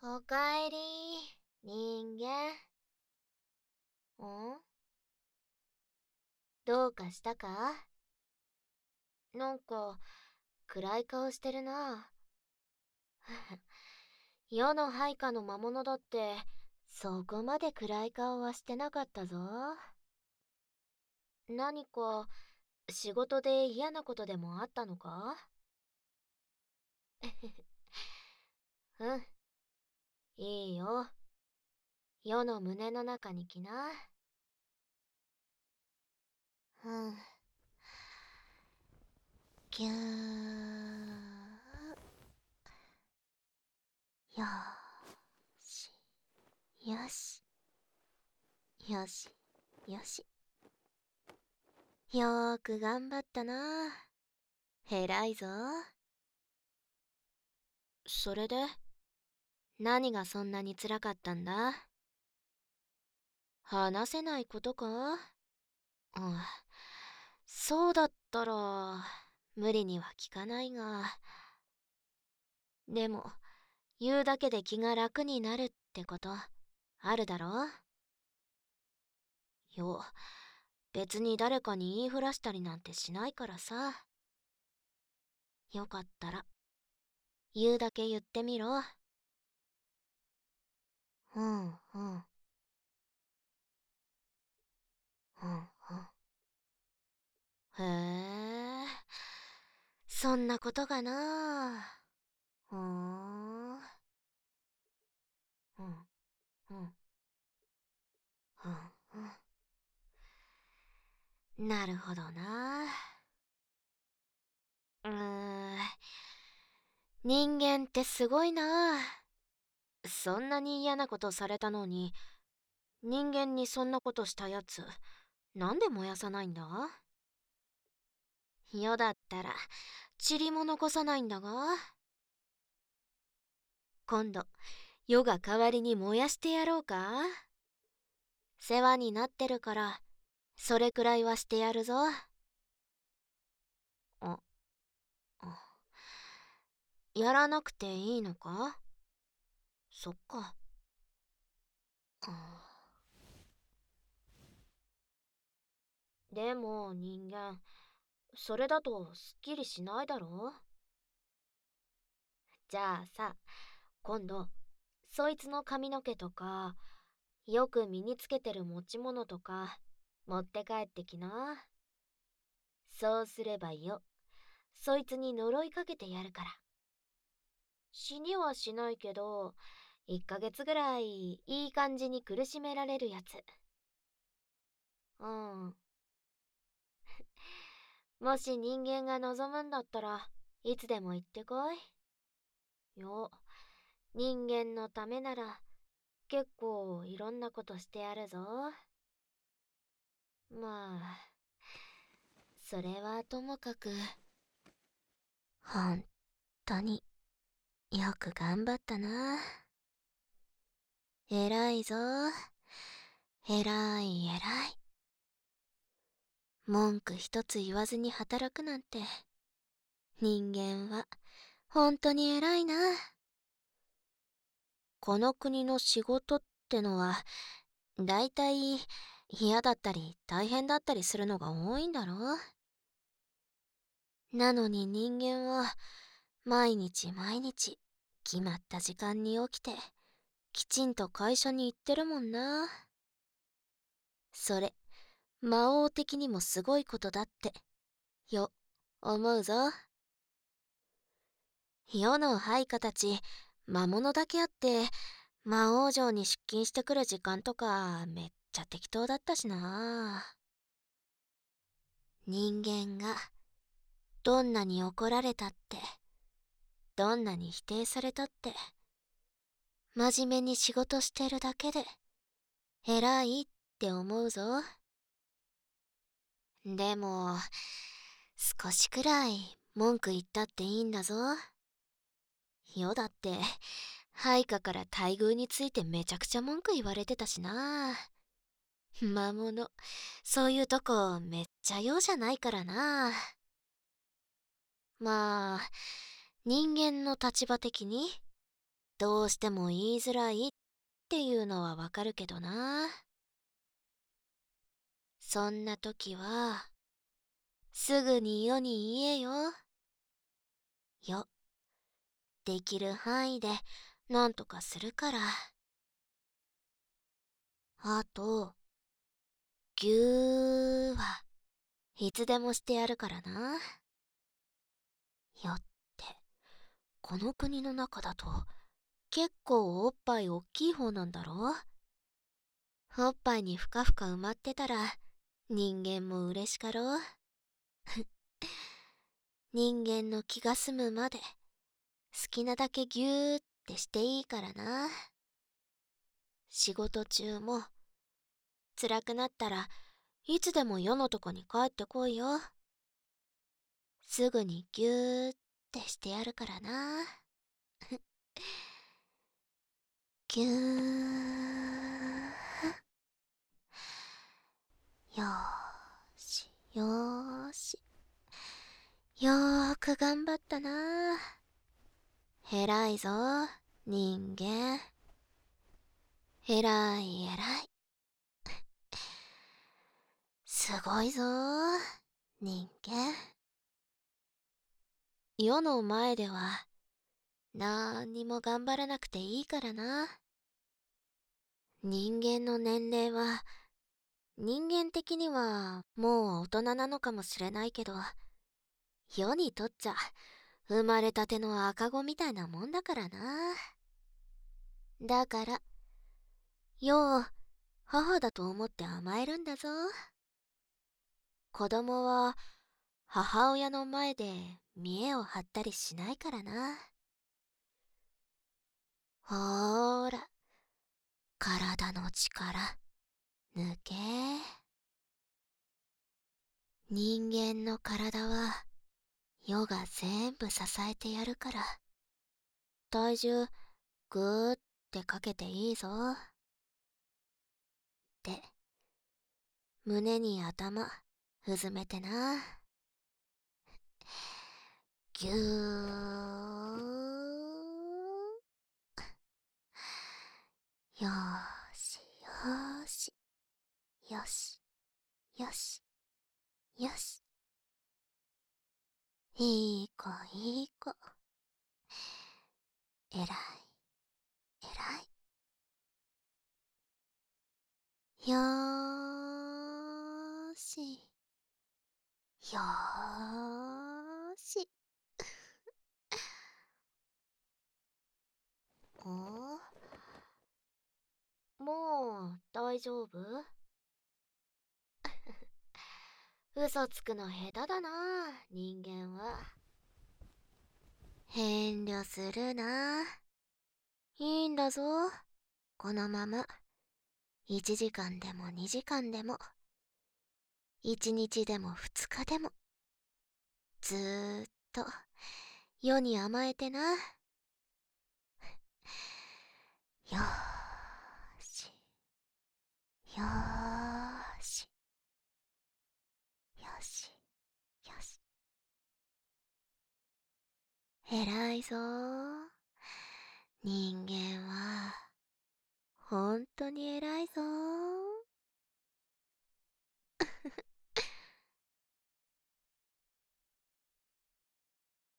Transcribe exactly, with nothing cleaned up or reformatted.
おかえり、人間。んどうかしたか？なんか、暗い顔してるな。世の配下の魔物だって、そこまで暗い顔はしてなかったぞ。何か、仕事で嫌なことでもあったのか？うん、いいよ。世の胸の中に来な。うん。ぎゅー。よーし。よし。よし。よし。よーく頑張ったな。偉いぞ。それで、何がそんなに辛かったんだ？話せないことか？うん。そうだったら、無理には聞かないが。でも、言うだけで気が楽になるってこと、あるだろ？よ、別に誰かに言いふらしたりなんてしないからさ。よかったら、言うだけ言ってみろ。うん、うん、うん、うん。へえ、そんなことがな。ふーん、うん、うん、うん、うん。なるほどな。うーん、人間ってすごいな。そんなに嫌なことされたのに、人間にそんなことしたやつ、なんで燃やさないんだ？世だったら、塵も残さないんだが。今度、世が代わりに燃やしてやろうか？世話になってるから、それくらいはしてやるぞ。あ、あやらなくていいのか？そっか。あでも人間、それだとすっきりしないだろ？じゃあさ、今度、そいつの髪の毛とか、よく身につけてる持ち物とか、持って帰ってきな。そうすればよ、そいつに呪いかけてやるから。死にはしないけど、いっかげつぐらいいい感じに苦しめられるやつ。うん。もし人間が望むんだったらいつでも言ってこい。よ、人間のためなら結構いろんなことしてやるぞ。まあ、それはともかく、ほんとによく頑張ったな。偉いぞ。偉い偉い。文句一つ言わずに働くなんて、人間は本当に偉いな。この国の仕事ってのは、だいたい嫌だったり大変だったりするのが多いんだろ？なのに人間は、毎日毎日、決まった時間に起きて、きちんと会社に行ってるもんな。それ、魔王的にもすごいことだって、よ、思うぞ。世の配下たち、魔物だけあって、魔王城に出勤してくる時間とか、めっちゃ適当だったしな。人間が、どんなに怒られたって、どんなに否定されたって、真面目に仕事してるだけで、偉いって思うぞ。でも、少しくらい文句言ったっていいんだぞ。世だって、配下から待遇についてめちゃくちゃ文句言われてたしな。魔物、そういうとこめっちゃ用じゃないからな。まあ、人間の立場的に、 どうしても言いづらいっていうのはわかるけどな。そんな時は、すぐに世に言えよ。よ、できる範囲でなんとかするから。あと、ぎゅーはいつでもしてやるからな。よって、この国の中だと結構おっぱいおっきい方なんだろ。おっぱいにふかふか埋まってたら人間も嬉しかろう。人間の気が済むまで好きなだけぎゅーってしていいからな。仕事中も辛くなったらいつでも世のとこに帰ってこいよ。すぐにぎゅーってしてやるからな。ぎゅー。よーし、よーし。よーく頑張ったな。偉いぞ、人間。偉い偉い。すごいぞ、人間。世の前では、なんにも頑張らなくていいからな。人間の年齢は、人間的にはもう大人なのかもしれないけど、世にとっちゃ、生まれたての赤子みたいなもんだからな。だから、世を母だと思って甘えるんだぞ。子供は母親の前で見栄を張ったりしないからな。ほーら、体の力、抜け。人間の体は、世が全部支えてやるから、体重ぐーってかけていいぞ。で、胸に頭、うずめてな。ぎゅー。よーし、よーし。よし、よし、よし。いい子、いい子。えらい、えらい。よーし、よーし。おもう、大丈夫？嘘つくの下手だな、人間は。遠慮するな。いいんだぞ。このまま。いちじかんでもにじかんでも。いちにちでもふつかでも。ずーっと、世に甘えてな。よーし。よーし。よし。よし。偉いぞー。人間は、ほんとに偉いぞー。